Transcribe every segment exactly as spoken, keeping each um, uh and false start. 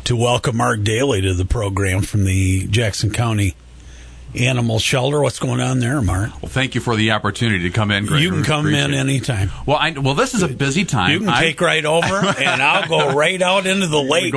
to welcome Mark Daly to the program from the Jackson County Animal Shelter. What's going on there, Mark? Well, thank you for the opportunity to come in, Greg. You can come in anytime. Well, I, well, this is a busy time. You can I, take right over, and I'll go right out into the lake.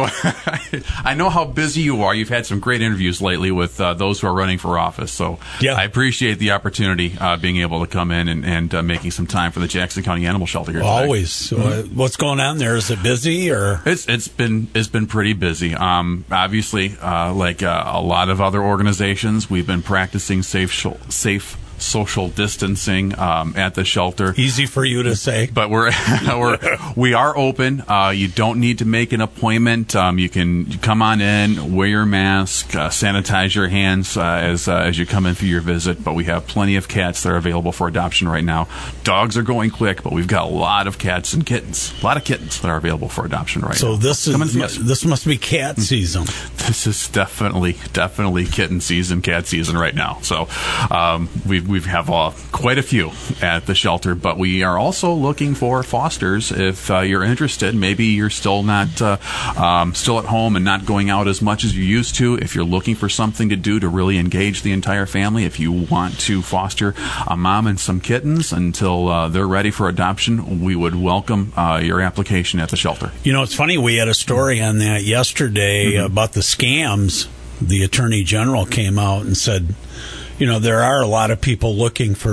I know how busy you are. You've had some great interviews lately with uh, those who are running for office, so yeah. I appreciate the opportunity uh, being able to come in and, and uh, making some time for the Jackson County Animal Shelter here today. Always. So, uh, what's going on there? Is it busy or? It's it's been it's been pretty busy. Um, obviously, uh, like uh, a lot of other organizations, we've been practicing safe safe social distancing um, at the shelter. Easy for you to say, but we're we're we are open. Uh, you don't need to make an appointment. Um, you can come on in, wear your mask, uh, sanitize your hands uh, as uh, as you come in for your visit. But we have plenty of cats that are available for adoption right now. Dogs are going quick, but we've got a lot of cats and kittens. A lot of kittens that are available for adoption right so now. So this is this must be cat season. This is definitely definitely kitten season, cat season right now. So um, we've We have uh, quite a few at the shelter, but we are also looking for fosters. If uh, you're interested, maybe you're still not uh, um, still at home and not going out as much as you used to. If you're looking for something to do to really engage the entire family, if you want to foster a mom and some kittens until uh, they're ready for adoption, we would welcome uh, your application at the shelter. You know, it's funny. We had a story on that yesterday mm-hmm. about the scams. The Attorney General came out and said, you know, there are a lot of people looking for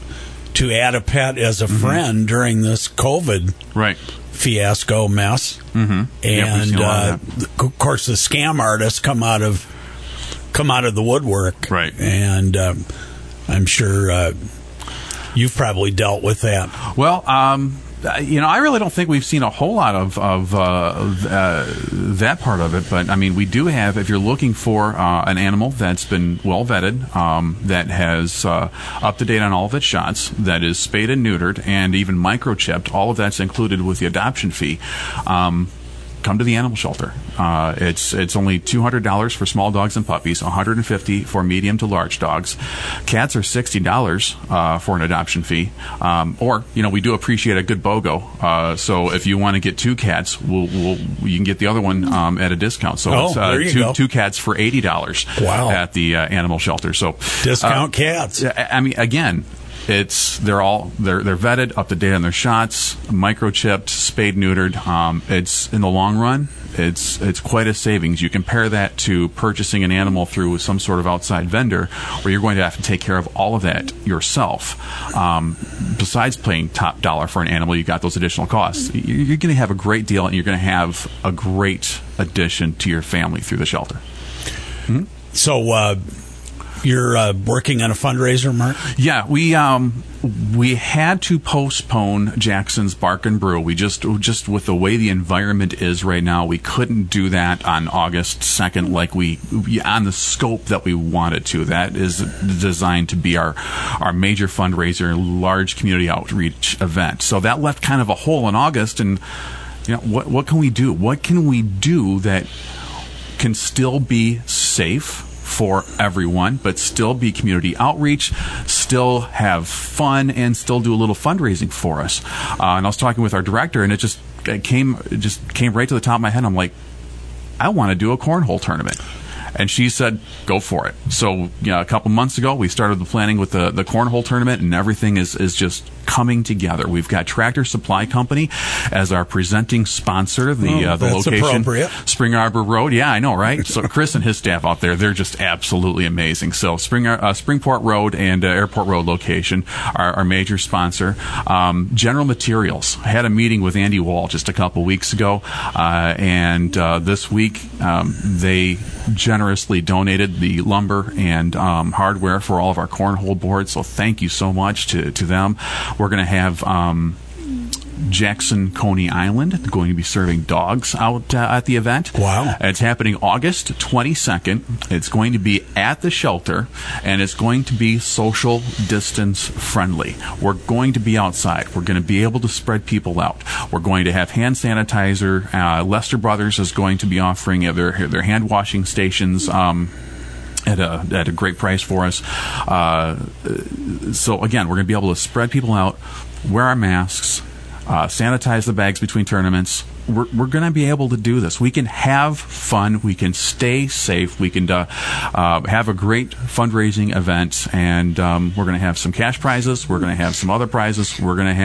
to add a pet as a mm-hmm. friend during this COVID right. fiasco mess, mm-hmm. and yep, uh, of course the scam artists come out of come out of the woodwork, right? And um, I'm sure uh, you've probably dealt with that. Well, um, you know, I really don't think we've seen a whole lot of, of uh, uh, that part of it. But, I mean, we do have, if you're looking for uh, an animal that's been well vetted, um, that has uh, up to date on all of its shots, that is spayed and neutered, and even microchipped, all of that's included with the adoption fee. Um, come to the animal shelter. Uh, it's it's only two hundred dollars for small dogs and puppies, one hundred fifty dollars for medium to large dogs. Cats are sixty dollars uh, for an adoption fee. Um, or, you know, we do appreciate a good BOGO. Uh, so if you want to get two cats, we'll, we'll, you can get the other one um, at a discount. So oh, it's uh, there you two, go. two cats for eighty dollars wow. at the uh, animal shelter. So discount uh, cats. I mean, again, It's they're all they're they're vetted, up to date on their shots, microchipped, spayed, neutered. Um, it's in the long run, it's it's quite a savings. You compare that to purchasing an animal through some sort of outside vendor, where you're going to have to take care of all of that yourself. Um, besides paying top dollar for an animal, you got those additional costs. You're going to have a great deal, and you're going to have a great addition to your family through the shelter. Mm-hmm. So. Uh You're uh, working on a fundraiser, Mark? Yeah, we um, we had to postpone Jackson's Bark and Brew. We just just with the way the environment is right now, we couldn't do that on August second like we on the scope that we wanted to. That is designed to be our our major fundraiser, large community outreach event. So that left kind of a hole in August. And you know, what what can we do? What can we do that can still be safe for everyone, but still be community outreach, still have fun, and still do a little fundraising for us? Uh, and I was talking with our director, and it just it came it just came right to the top of my head. I'm like, I want to do a cornhole tournament. And she said, go for it. So, you know, a couple months ago, we started the planning with the, the cornhole tournament, and everything is, is just coming together. We've got Tractor Supply Company as our presenting sponsor. The oh, uh, the that's location, appropriate. Spring Arbor Road. Yeah, I know, right? So Chris and his staff out there, they're just absolutely amazing. So Spring uh, Springport Road and uh, Airport Road location are our major sponsor. Um, General Materials. I had a meeting with Andy Wall just a couple weeks ago, uh, and uh, this week um, they generously donated the lumber and um, hardware for all of our cornhole boards. So thank you so much to, to them. We're going to have um, Jackson Coney Island going to be serving dogs out uh, at the event. Wow. It's happening August twenty-second. It's going to be at the shelter, and it's going to be social distance friendly. We're going to be outside. We're going to be able to spread people out. We're going to have hand sanitizer. Uh, Lester Brothers is going to be offering their, their hand washing stations um, at a at a great price for us. Uh, so again, we're going to be able to spread people out, wear our masks, Uh, sanitize the bags between tournaments, we're, we're going to be able to do this. We can have fun. We can stay safe. We can uh, uh, have a great fundraising event, and um, we're going to have some cash prizes. We're going to have some other prizes. We're going to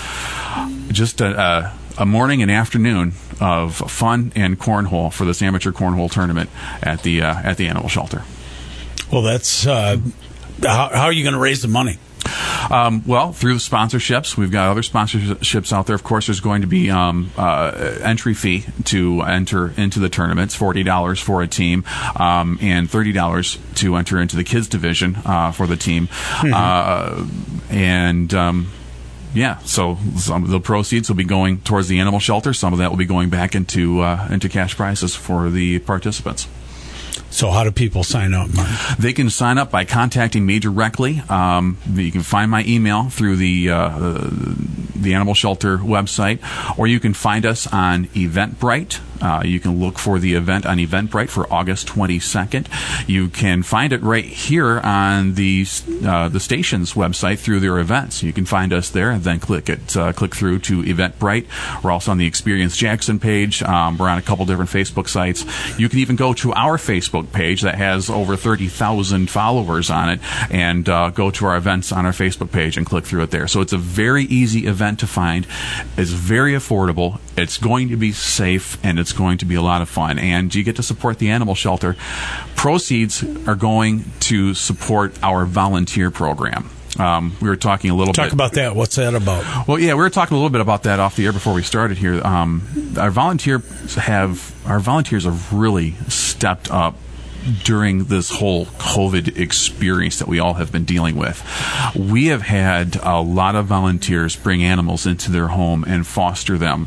have just a, a, a morning and afternoon of fun and cornhole for this amateur cornhole tournament at the uh, at the animal shelter. Well, that's uh, how, how are you going to raise the money? Um, well, through the sponsorships. We've got other sponsorships out there. Of course, there's going to be um, uh, entry fee to enter into the tournaments, forty dollars for a team, um, and thirty dollars to enter into the kids division uh, for the team. Mm-hmm. Uh, and um, yeah, so some of the proceeds will be going towards the animal shelter. Some of that will be going back into uh, into cash prizes for the participants. So how do people sign up, Martin? They can sign up by contacting me directly. Um, you can find my email through the uh, the Animal Shelter website, or you can find us on Eventbrite. Uh, you can look for the event on Eventbrite for August twenty-second. You can find it right here on the uh, the station's website through their events. You can find us there and then click it, uh, click through to Eventbrite. We're also on the Experience Jackson page. Um, we're on a couple different Facebook sites. You can even go to our Facebook page that has over thirty thousand followers on it, and uh, go to our events on our Facebook page and click through it there. So it's a very easy event to find. It's very affordable. It's going to be safe, and it's going to be a lot of fun. And you get to support the animal shelter. Proceeds are going to support our volunteer program. Um, we were talking a little Talk bit. Talk about that. What's that about? Well, yeah, we were talking a little bit about that off the air before we started here. Um, our volunteers have our volunteers have really stepped up during this whole COVID experience that we all have been dealing with. We have had a lot of volunteers bring animals into their home and foster them.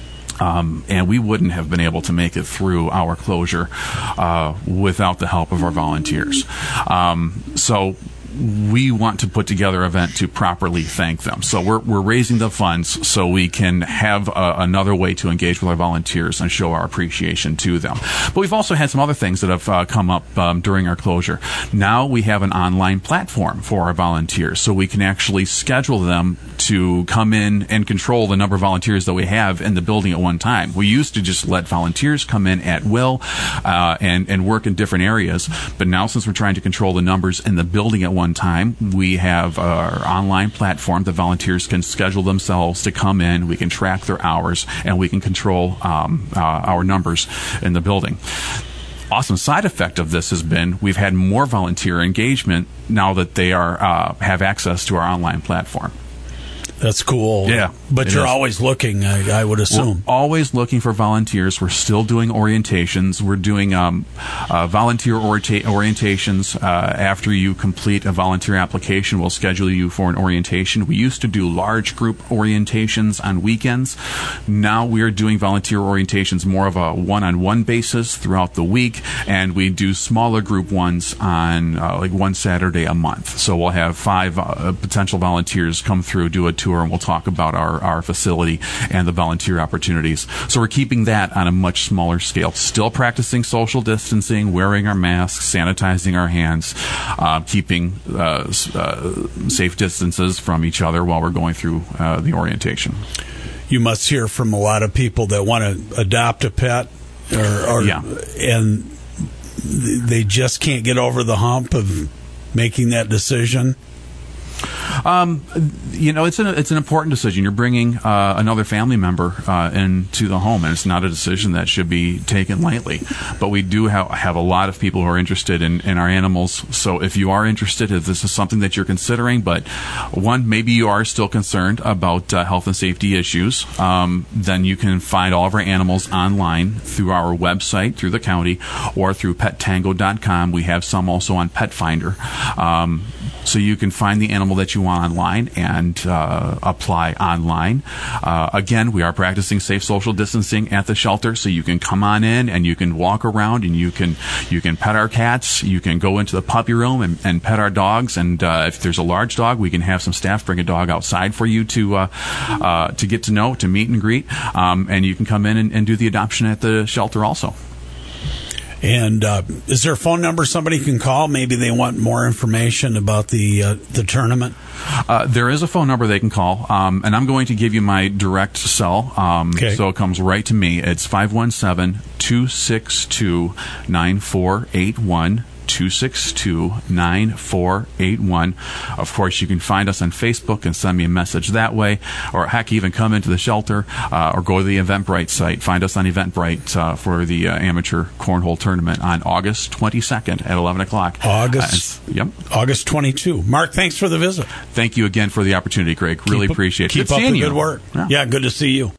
Um, and we wouldn't have been able to make it through our closure uh, without the help of our volunteers. Um, so we want to put together an event to properly thank them. So we're we're raising the funds so we can have a, another way to engage with our volunteers and show our appreciation to them. But we've also had some other things that have uh, come up um, during our closure. Now we have an online platform for our volunteers, so we can actually schedule them to come in and control the number of volunteers that we have in the building at one time. We used to just let volunteers come in at will uh, and, and work in different areas. But now, since we're trying to control the numbers in the building at one time, we have our online platform that volunteers can schedule themselves to come in. We can track their hours, and we can control um, uh, our numbers in the building. Awesome side effect of this has been we've had more volunteer engagement now that they are uh, have access to our online platform. That's cool. Yeah. But you're is. always looking, I, I would assume. We're always looking for volunteers. We're still doing orientations. We're doing um, uh, volunteer orienta- orientations. Uh, after you complete a volunteer application, we'll schedule you for an orientation. We used to do large group orientations on weekends. Now we're doing volunteer orientations more of a one-on-one basis throughout the week, and we do smaller group ones on uh, like one Saturday a month. So we'll have five uh, potential volunteers come through, do a tour, and we'll talk about our, our facility and the volunteer opportunities. So we're keeping that on a much smaller scale. Still practicing social distancing, wearing our masks, sanitizing our hands, uh, keeping uh, uh, safe distances from each other while we're going through uh, the orientation. You must hear from a lot of people that want to adopt a pet, or, or yeah. and they just can't get over the hump of making that decision. Um, you know, it's an it's an important decision. You're bringing uh, another family member uh, into the home, and it's not a decision that should be taken lightly. But we do have, have a lot of people who are interested in, in our animals. So if you are interested, if this is something that you're considering, but one, maybe you are still concerned about uh, health and safety issues, um, then you can find all of our animals online through our website, through the county, or through pet tango dot com. We have some also on Pet Finder. Um, So you can find the animal that you want online and uh, apply online. Uh, again, we are practicing safe social distancing at the shelter, so you can come on in and you can walk around and you can you can pet our cats. You can go into the puppy room and, and pet our dogs. And uh, if there's a large dog, we can have some staff bring a dog outside for you to uh, uh, to get to know, to meet and greet. Um, and you can come in and, and do the adoption at the shelter also. And uh, is there a phone number somebody can call? Maybe they want more information about the uh, the tournament. Uh, there is a phone number they can call, um, and I'm going to give you my direct cell. Um, Okay. So it comes right to me. It's five one seven, two six two, nine four eight one. two six two, nine four eight one. Of course, you can find us on Facebook and send me a message that way, or heck, even come into the shelter uh, or go to the Eventbrite site. Find us on Eventbrite uh, for the uh, amateur cornhole tournament on August twenty-second at eleven o'clock. August. Uh, yep. August twenty-second. Mark, thanks for the visit. Thank you again for the opportunity, Craig. Really Keep- appreciate it. Keep Good up the seeing you. good work. Yeah. Yeah, good to see you.